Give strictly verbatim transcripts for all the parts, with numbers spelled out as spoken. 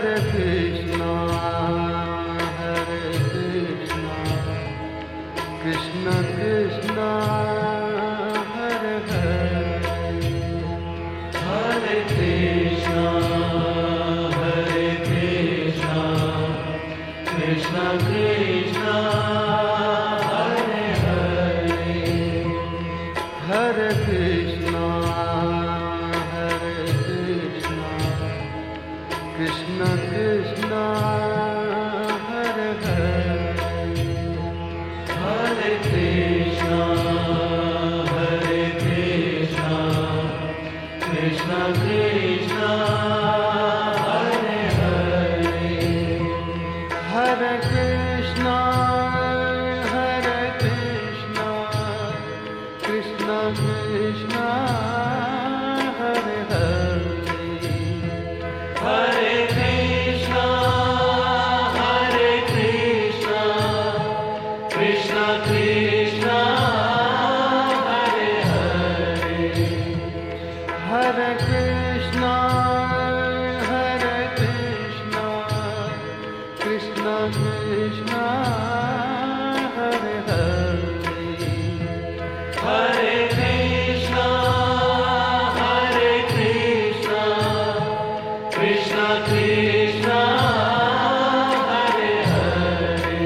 Hare Krishna, Hare Krishna, Krishna Krishna, Hare Hare, Hare Krishna, Hare Krishna, Krishna Krishna, Hare Hare, Hare Krishna, Hare Krishna, Krishna Krishna, Hare Hare, Hare Krishna, Hare Krishna, Krishna Krishna, Hare Hare, Hare Krishna, Hare Krishna, Krishna Krishna, Hare Hare, Hare Krishna, Hare Krishna, Krishna Krishna, Hare Hare, Hare Krishna, Hare Krishna, Krishna Krishna, Hare Hare, Hare Krishna, Hare Krishna, Krishna Krishna, Hare Hare,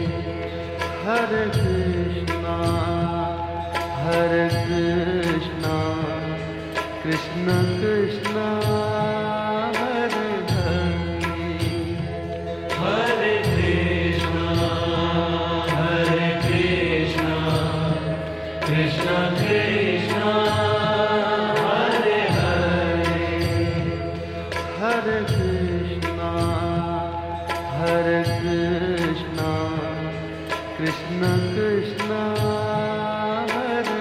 Hare Krishna, Hare Krishna, Krishna Krishna, Hare Hare, Hare Krishna, Hare Krishna, Krishna Krishna, Hare Hare, Hare Krishna, Hare Krishna, Krishna Krishna, Hare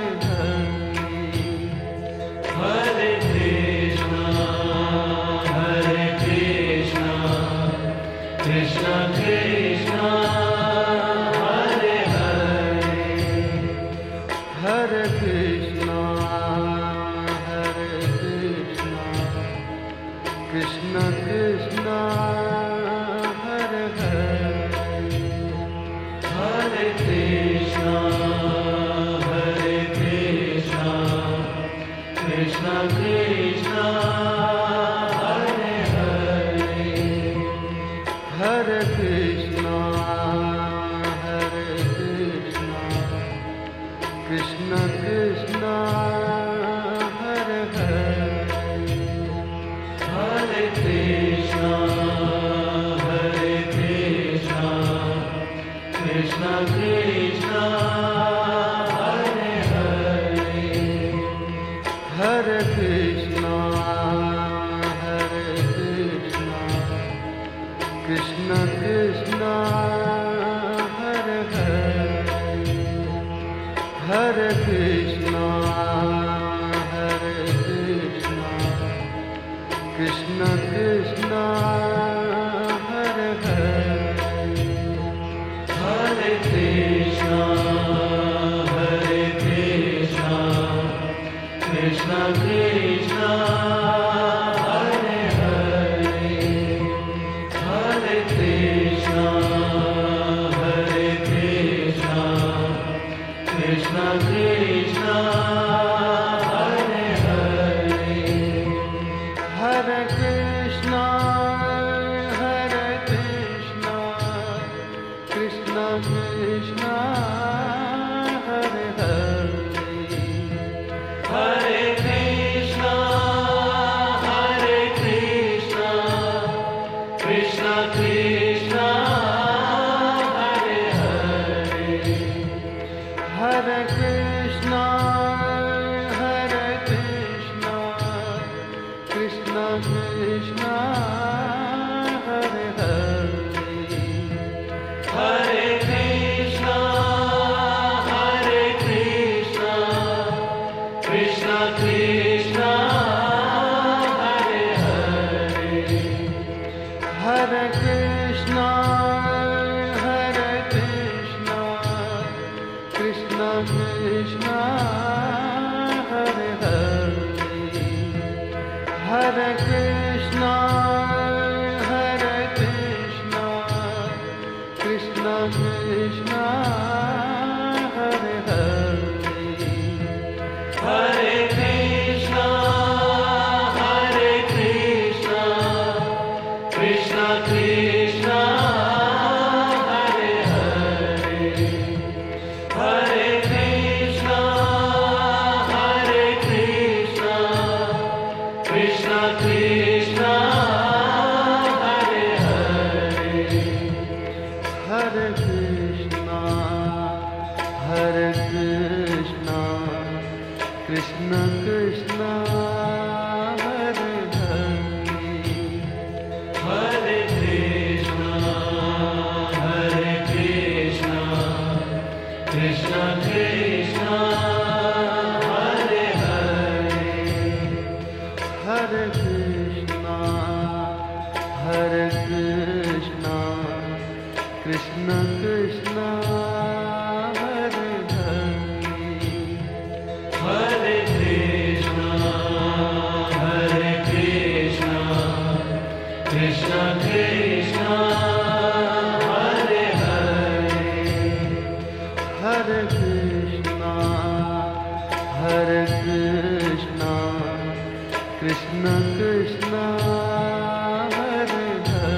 Krishna, Hare Krishna Krishna Hare Hare Hare Krishna Hare Krishna Krishna Krishna Hare Hare Hare Krishna Hare Krishna Krishna Krishna Hare Hare Hare Krishna Hare Krishna Krishna Krishna Hare Hare Hare Krishna Hare Krishna Krishna Krishna Hare Hare Hare Krishna Hare Krishna Krishna Krishna Hare Hare Hare Krishna Hare Krishna Krishna Krishna Hare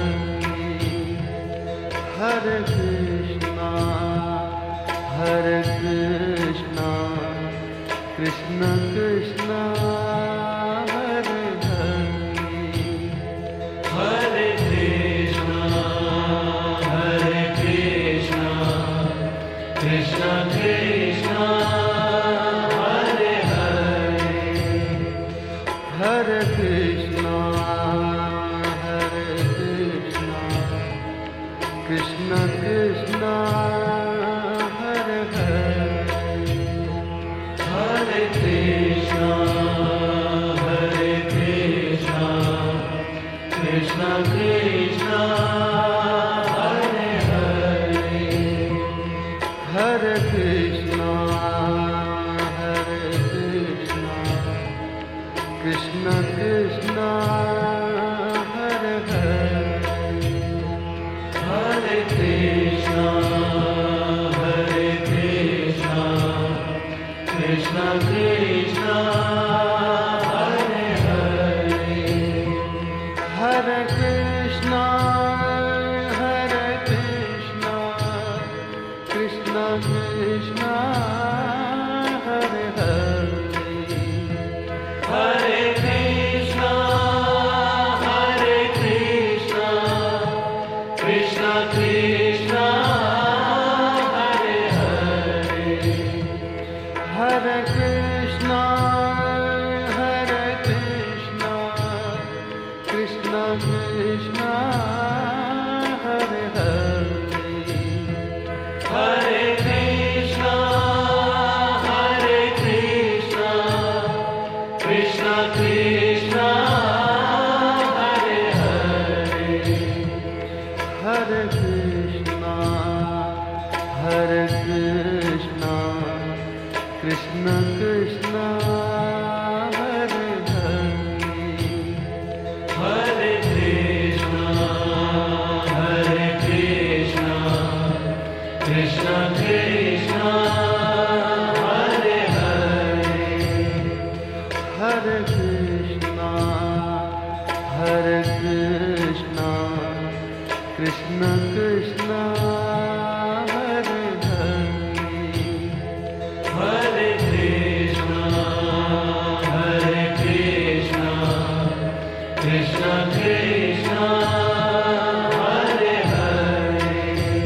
Hare Hare Krishna Hare Krishna Krishna Krishna Hare Hare Hare Krishna Hare Krishna Krishna Krishna Hare Hare Hare Krishna Hare Krishna Krishna Krishna Hare Hare Hare Krishna Hare Krishna Krishna Krishna Hare Hare Hare Krishna Hare Krishna Krishna Krishna Hare Hare Hare Krishna Hare Krishna Krishna Krishna Hare Hare Hare Krishna Hare Krishna Krishna Krishna Hare Hare Hare Krishna Hare Krishna Krishna Krishna Hare Hare Hare Krishna Hare Krishna Krishna Krishna Hare Hare Hare Krishna Hare Krishna Krishna Krishna Hare Hare Hare Krishna Hare Krishna Krishna Krishna Hare Hare Hare Krishna Hare Krishna Krishna Krishna Hare Hare Hare Krishna Hare Krishna Krishna Krishna Hare Hare Hare Krishna Hare Krishna Krishna Krishna Hare Hare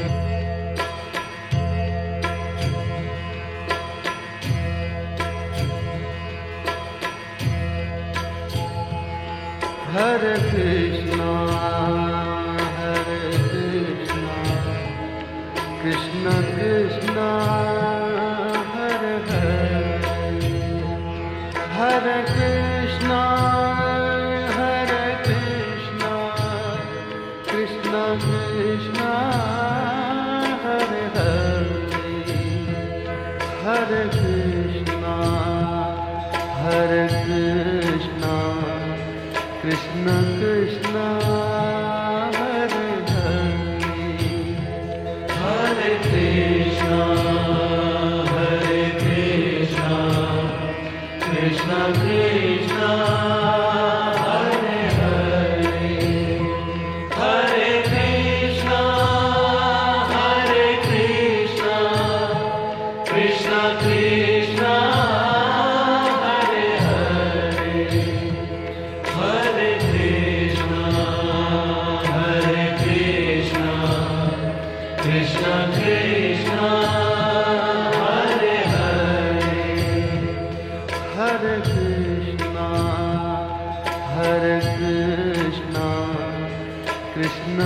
Hare Krishna Hare Krishna Krishna Krishna Hare Hare Hare Krishna Hare Krishna Krishna Krishna Hare Hare Hare Krishna Hare Krishna Krishna Krishna Hare Hare Hare Krishna Hare Krishna Krishna Krishna Hare Hare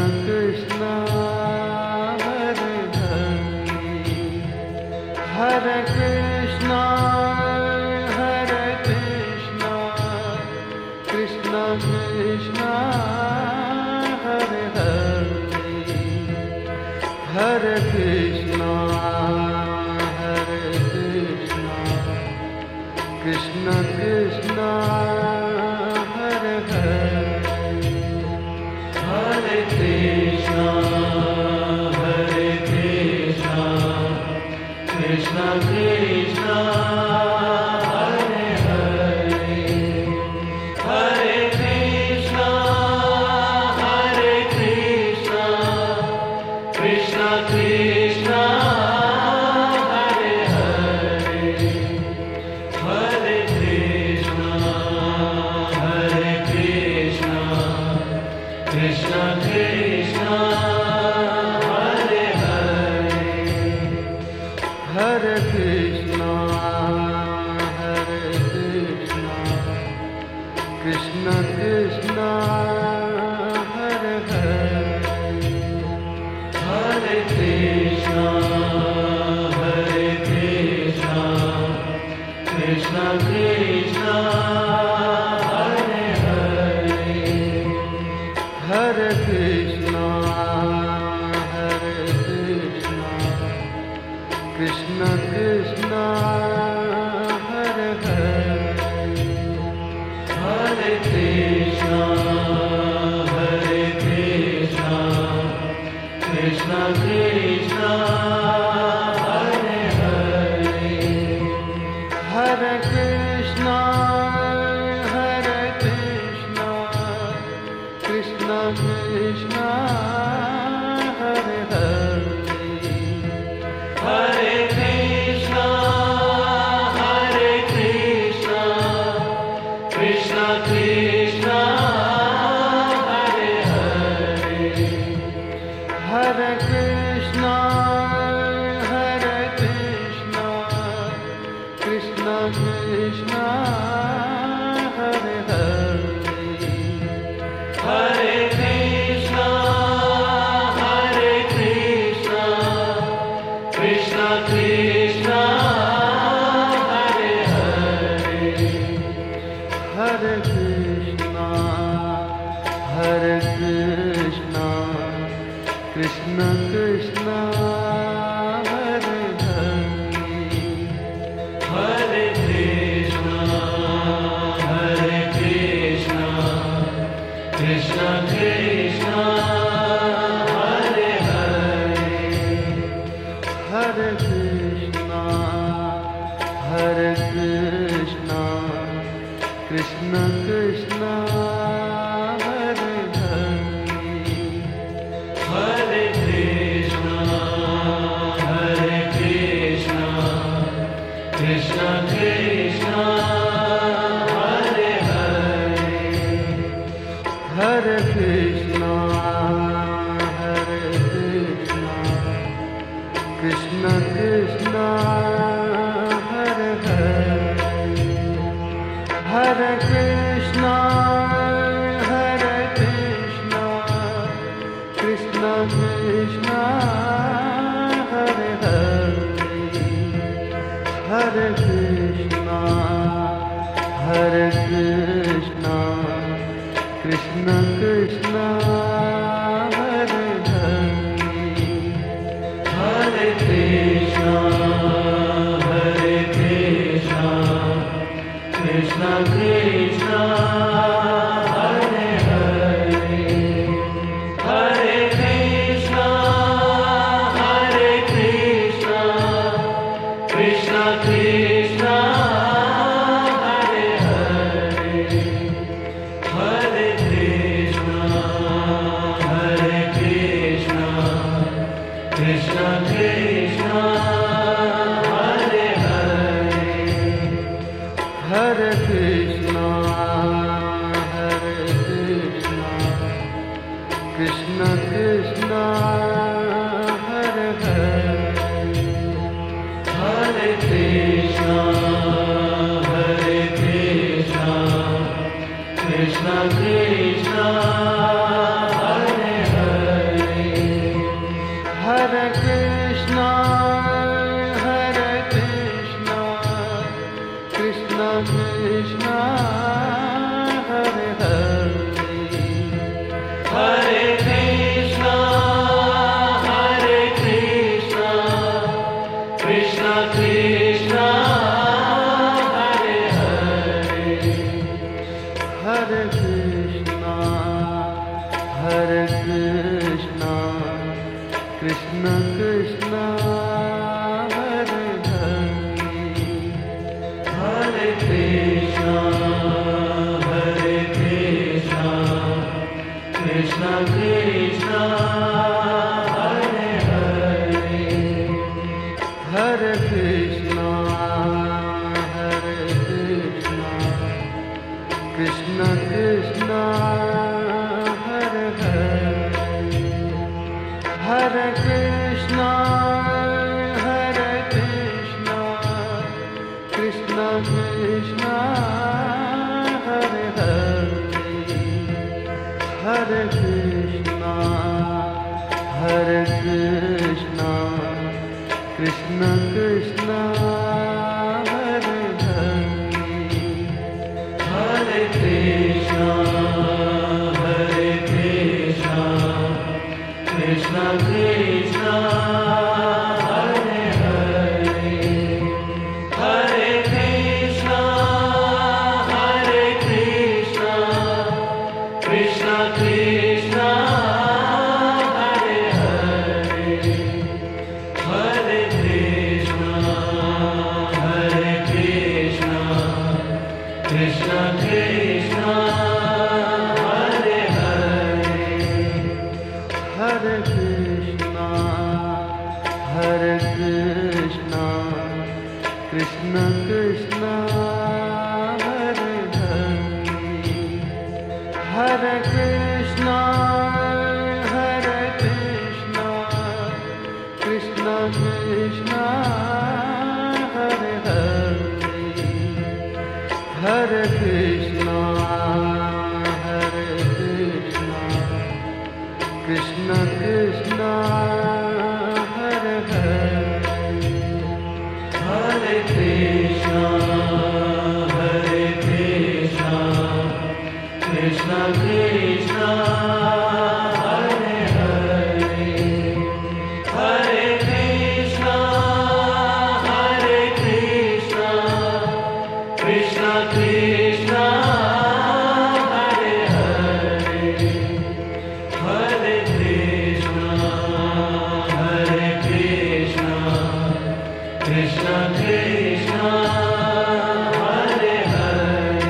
Krishna Hare Hare Hare Krishna Hare Krishna Krishna Krishna Hare Hare Hare Krishna Hare Krishna Krishna Krishna Hare Hare Hare Krishna Hare Krishna Krishna Krishna Hare Hare Hare Krishna Hare Krishna Krishna Krishna Hare Hare Hare Krishna Hare Krishna Krishna Krishna Hare Hare Hare Krishna Hare Krishna Krishna Krishna Hare Hare Hare Krishna Hare Krishna Krishna Krishna Hare Hare Hare Krishna Hare Krishna Krishna Krishna Hare Hare Hare Krishna Hare Krishna Krishna Krishna Hare Hare Hare Krishna Hare Krishna Krishna Krishna Hare Hare Hare Krishna Hare Krishna Krishna Krishna Hare Hare Hare Krishna Hare Krishna Krishna Krishna Hare Hare Hare Krishna Hare Krishna Krishna Krishna Hare Hare Hare Krishna Hare Krishna Krishna Krishna Hare Hare Hare Krishna Hare Krishna Krishna Krishna Hare Hare Hare Krishna Hare Krishna Krishna Krishna Hare Hare Hare Krishna Hare Krishna Krishna Krishna Hare Hare Hare Krishna Hare Krishna Krishna Krishna Hare Hare Hare Krishna Hare Krishna Krishna Krishna Hare Hare Hare Krishna Hare Krishna Krishna Krishna Hare Hare Hare Krishna Hare Krishna Krishna Krishna Hare Hare Hare Krishna Hare Krishna Krishna Krishna Hare Hare Hare Krishna Hare Krishna Krishna Krishna Hare Hare Hare Krishna Hare Krishna Krishna Krishna Hare Hare Hare Krishna Hare Krishna Krishna Krishna Hare Hare Krishna Krishna Hare Hare Hare Krishna Hare Krishna Krishna Krishna Hare Hare Hare Krishna Hare Krishna Krishna Krishna Hare Hare Hare Krishna Hare Krishna Krishna Krishna Hare Hare Hare Krishna Hare Krishna Krishna Krishna Hare Hare Hare Krishna Hare Krishna Krishna Krishna Hare Hare Hare Krishna Hare Krishna Krishna Krishna Hare Hare Hare Krishna Hare Krishna Krishna Krishna Hare Hare Hare Krishna Hare Krishna Krishna Krishna Hare Hare Hare Krishna Hare Krishna Krishna Krishna Hare Hare Hare Krishna Hare Krishna Krishna Krishna Hare Hare Hare Krishna Hare Krishna Krishna Krishna Hare Hare Hare Krishna Hare Krishna Krishna Krishna Hare Hare Hare Krishna Hare Krishna Krishna Krishna Hare Hare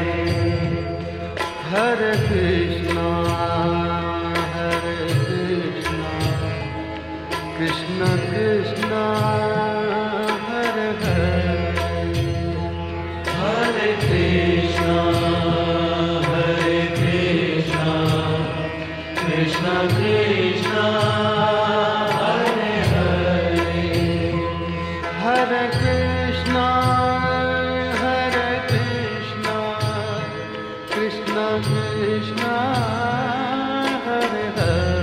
Hare Krishna Hare Krishna Krishna Krishna Hare Hare Hare Krishna Hare Krishna Krishna Krishna Hare Hare Hare Krishna Hare Krishna Krishna Krishna Hare Hare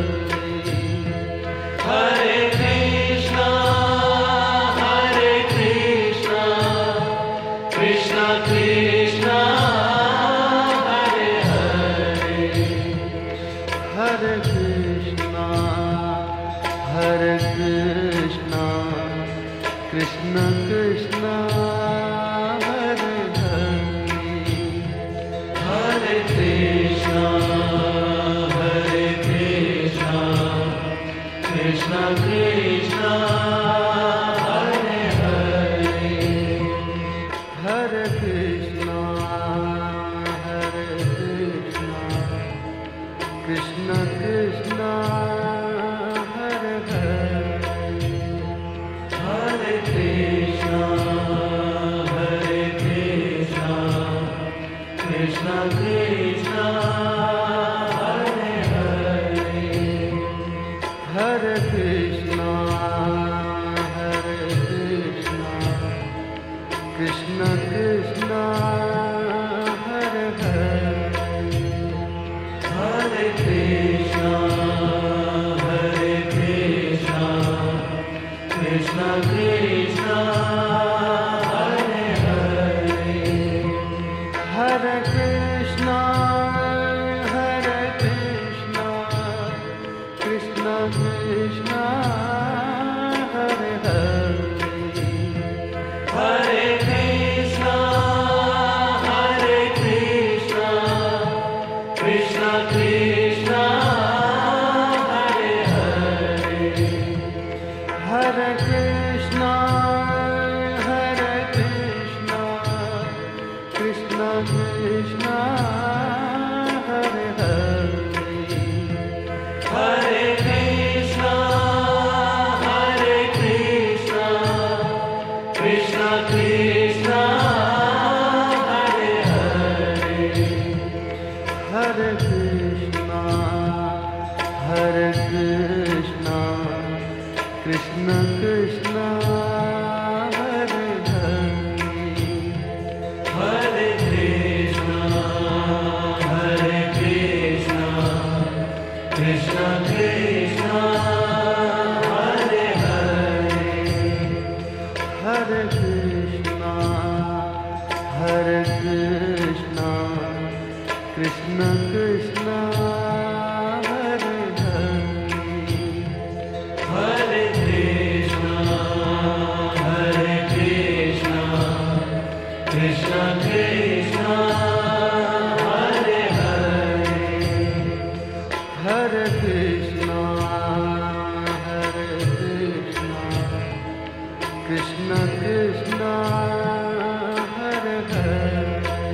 Hare Krishna Hare Krishna Krishna Krishna Hare Hare Hare Krishna Hare Krishna Krishna Krishna Hare Hare Hare Krishna Hare Krishna Krishna Krishna Hare Hare Hare Krishna Hare Krishna Krishna Krishna Hare Hare Hare Krishna Hare Krishna Krishna Krishna Hare Hare Hare Krishna Hare Krishna Krishna Krishna Hare Hare Hare Krishna Hare Krishna Krishna Krishna Hare Hare Hare Krishna Hare Krishna Krishna Krishna Hare Hare Hare Krishna Hare Krishna Krishna Krishna Hare Hare Krishna Krishna Hare Hare Hare Krishna, Hare Krishna, Krishna Krishna, Hare Hare. Hare Krishna Hare Krishna Krishna Krishna Hare Hare Hare Krishna, Hare Krishna, Krishna Krishna, Hare Hare. Hare Krishna Hare Krishna Krishna Krishna Hare Hare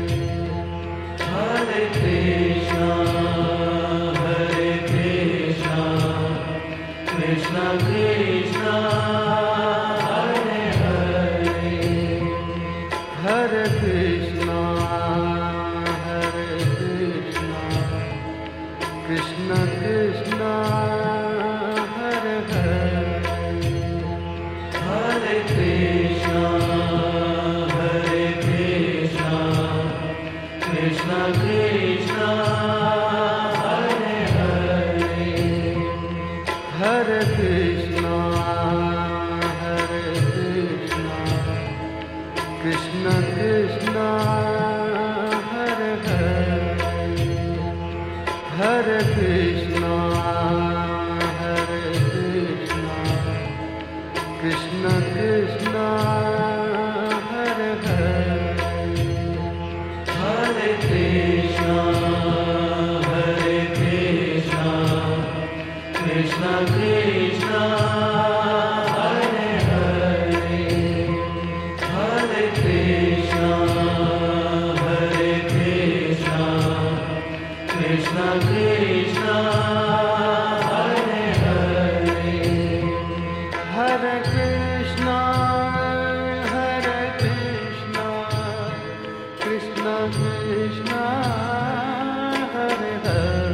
Hare Krishna, Hare Krishna, Krishna Krishna, Hare Hare. Hare Krishna Hare Krishna Krishna Krishna Hare Hare Hare Krishna, Hare Krishna, Krishna Krishna, Hare Hare. Hare Krishna Hare Krishna Krishna Krishna Hare Hare Hare Krishna Hare Krishna Krishna Krishna Hare Hare Hare Krishna, Hare Krishna, Krishna Krishna, Hare Hare. Hare Krishna, Hare Krishna, Krishna Krishna, Hare Hare. Hare Krishna Hare Krishna Krishna Krishna Hare Hare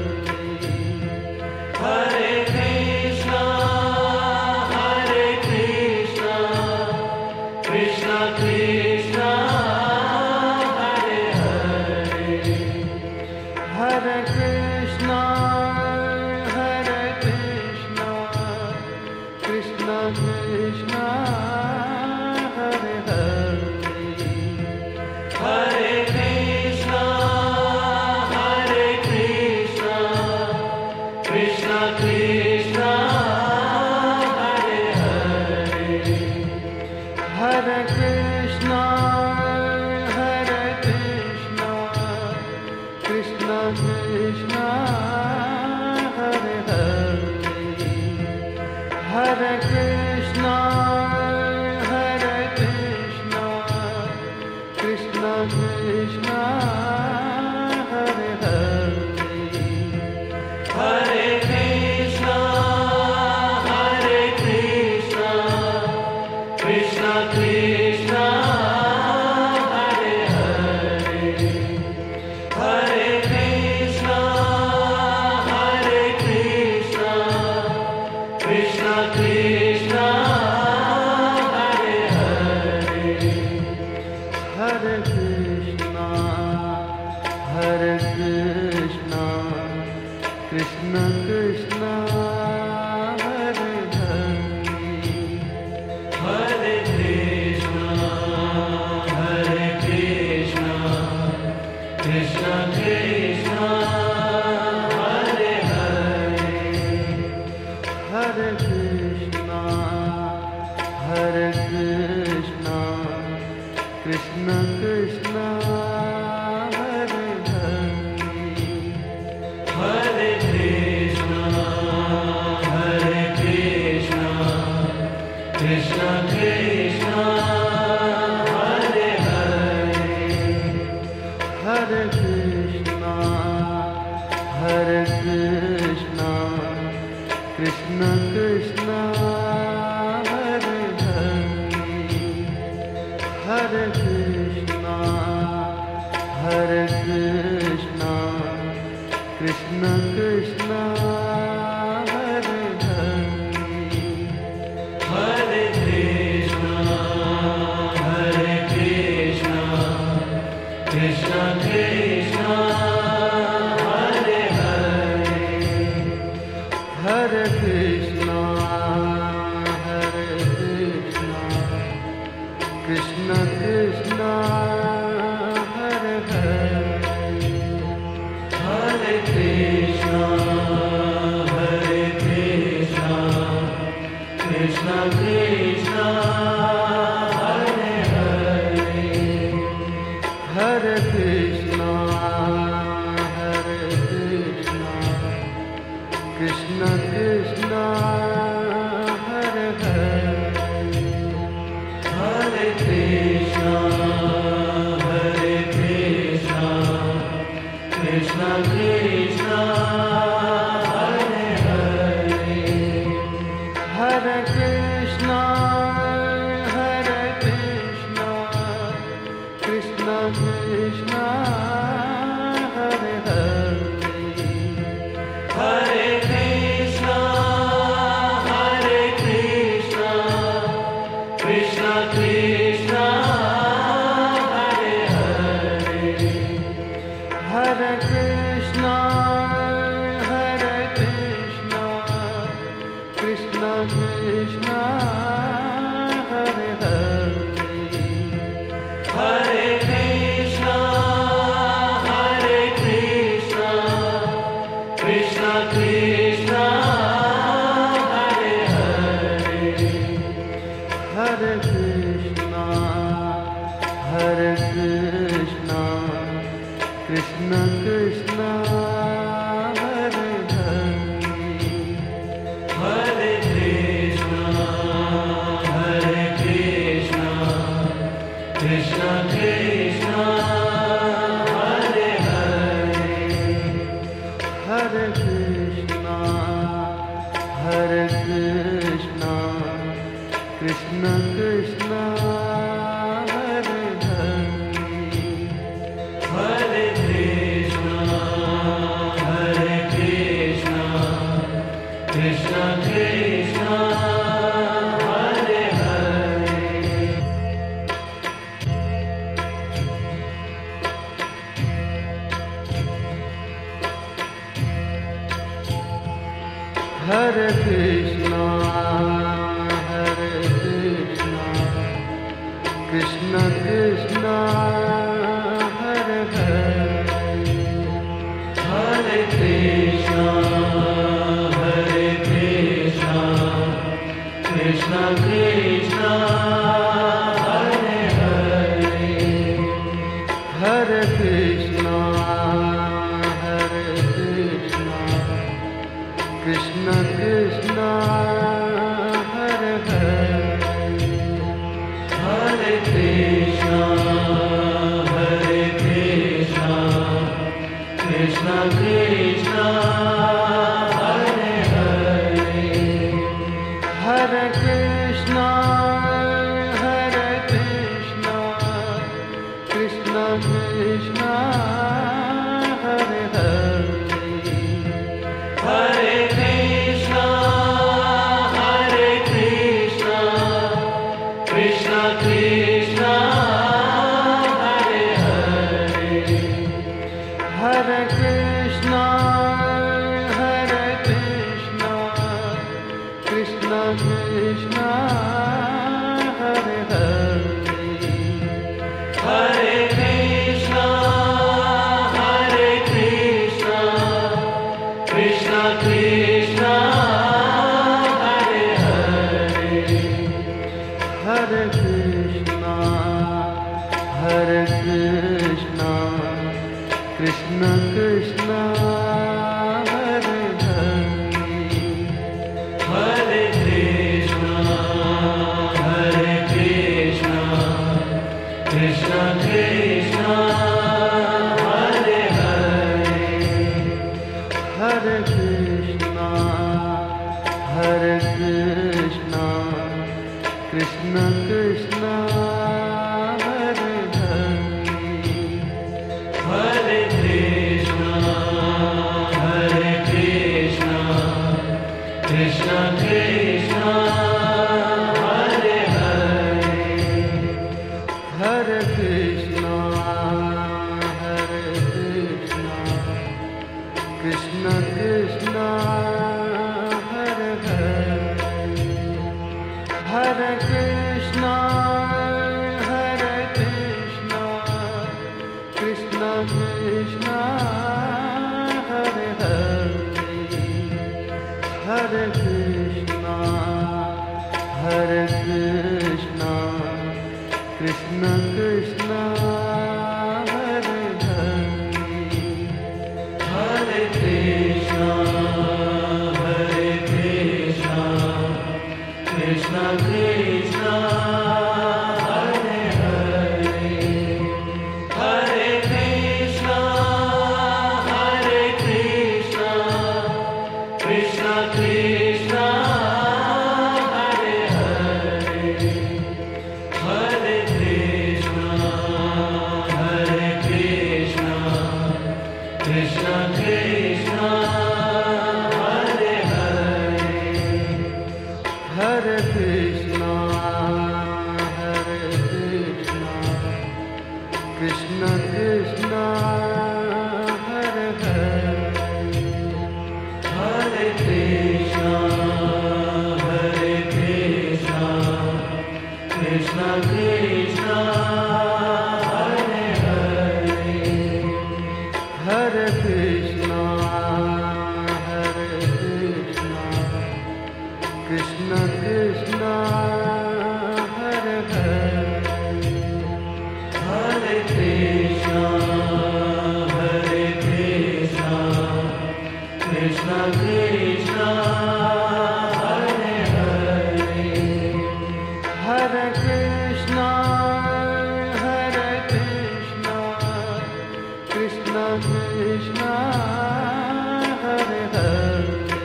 Hare Krishna, Hare Krishna, Krishna Krishna, Hare Hare. Hare Krishna Hare Krishna Krishna Krishna Hare Hare Hare Krishna, Hare Krishna, Krishna Krishna, Hare Hare. Hare Krishna Hare Krishna Krishna Krishna Hare Hare Hare Krishna Hare Krishna Krishna Krishna Hare Hare Hare Krishna, Hare Krishna, Krishna Krishna, Hare Hare. Hare Krishna, Hare Krishna, Krishna Krishna, Hare Hare. Hare Krishna Hare Krishna Krishna Krishna Hare Hare Hare Krishna, Hare Krishna, Krishna Krishna, Hare Hare. Hare Krishna Hare Krishna Krishna Krishna Hare Hare Hare Krishna, Hare Krishna, Krishna Krishna, Hare Hare. Hare Krishna Hare Krishna Krishna Krishna Hare Hare Hare Krishna Hare Krishna Krishna Krishna Hare Hare Krishna, Hare Krishna, Krishna Krishna, Hare Hare, Hare Krishna, Hare Krishna, Krishna Krishna, Hare Hare, Hare Krishna, Hare Krishna, Krishna Krishna, Hare Hare, Hare Krishna, Hare Krishna, Krishna Krishna, Hare Hare, Hare Krishna, Hare Krishna, Krishna Krishna, Hare Hare, Hare Krishna, Hare Krishna, Krishna Krishna, Hare Hare, Hare Krishna, Hare Krishna, Krishna Krishna, Hare Hare, Hare Krishna, Hare Krishna, Krishna Krishna, Hare Hare, Hare Krishna, Hare Krishna, Krishna Krishna, Hare Hare, Hare Krishna, Hare Krishna, Krishna Krishna, Hare Hare, Hare Krishna, Hare Krishna, Krishna Krishna, Hare Hare, Hare Krishna, Hare Krishna, Krishna Krishna, Hare Hare, Hare Krishna, Hare Krishna, Krishna Krishna, Hare Hare, Hare Krishna, Hare Krishna, Krishna Krishna, Hare Hare, Hare Krishna, Hare Krishna, Krishna Krishna, Hare Hare, Hare Krishna, Hare Krishna, Krishna Krishna, Hare Hare, Hare Krishna, Hare Krishna, Krishna Krishna, Hare Hare, Hare Krishna, Hare Krishna, Krishna Krishna, Hare Hare, Hare Krishna, Hare Krishna, Krishna Krishna, Hare Hare, Hare Krishna, Hare Krishna, Krishna Krishna, Hare Hare, Hare Krishna, Hare Krishna, Krishna Krishna, Hare Hare, Hare Krishna, Hare Krishna, Krishna Krishna, Hare Hare, Hare Krishna, Hare Krishna, Krishna Krishna, Hare Hare, Hare Krishna, Hare Krishna, Krishna Krishna, Hare Hare, Hare Krishna, Hare Krishna, Krishna Krishna, Hare Krishna, Hare Krishna, Krishna Krishna, Hare Hare, Hare Krishna, Hare Krishna, Krishna Krishna, Hare Hare, Hare Krishna, Hare Krishna, Krishna Krishna, Hare Hare, Hare Krishna, Hare Krishna, Krishna Krishna, Hare Hare, Hare Krishna, Hare Krishna, Krishna Krishna, Hare Hare, Hare Krishna, Hare Krishna, Krishna Krishna, Hare Hare, Hare Krishna, Hare Krishna, Krishna Krishna, Hare Hare, Hare Krishna, Hare Krishna, Krishna Krishna, Hare Hare, Hare Krishna, Hare Krishna, Krishna Krishna, Hare Hare,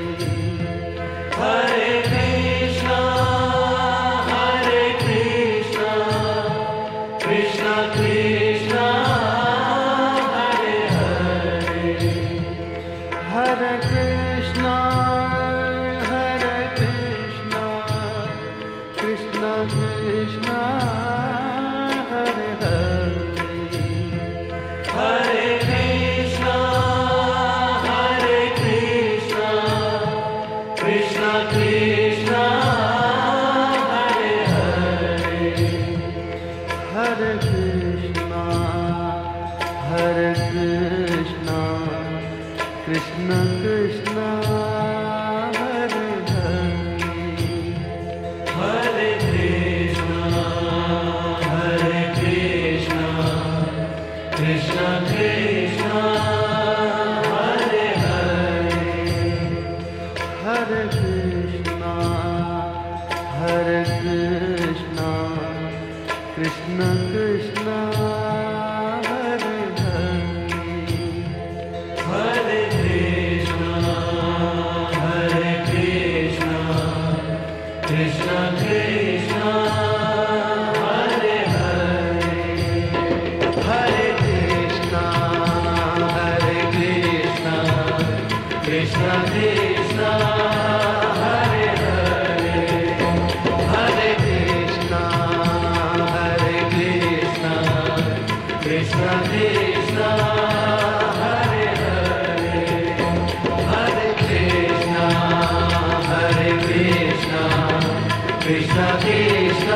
Hare Krishna, Hare Krishna, Krishna Krishna, Hare Hare, Hare Krishna, Hare Krishna, Krishna Krishna, Hare Hare, Hare Krishna, Hare Krishna, Krishna Krishna, Hare Hare, Hare Krishna, Hare Krishna, Krishna Krishna, Hare Hare, Hare Krishna, Hare Krishna, Krishna Krishna, Hare Hare, Hare Krishna, Hare Krishna, Krishna Krishna, Hare Hare, Hare Krishna, Hare Krishna, Krishna Krishna, Hare Hare, Hare Krishna, Hare Krishna, Krishna Krishna, Hare Hare, Hare Krishna, Hare Krishna, Krishna Krishna, Hare Hare, Hare Krishna, Hare Krishna, Krishna Krishna,